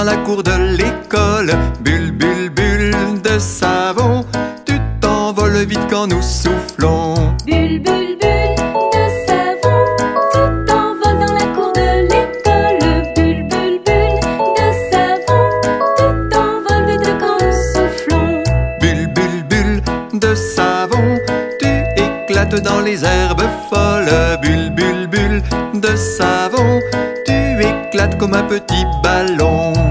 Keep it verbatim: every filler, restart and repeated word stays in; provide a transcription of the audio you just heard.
dans la cour de l'école. Bulle, bulle, bulle de savon, tu t'envoles vite quand nous soufflons. Bulle, bulle, bulle de savon, tu t'envoles dans la cour de l'école. Bulle, bulle, bulle de savon, tu t'envoles vite quand nous soufflons. Bulle, bulle, bulle de savon, tu éclates dans les herbes folles. Bulle, bulle, bulle de savon, tu éclates comme un petit ballon.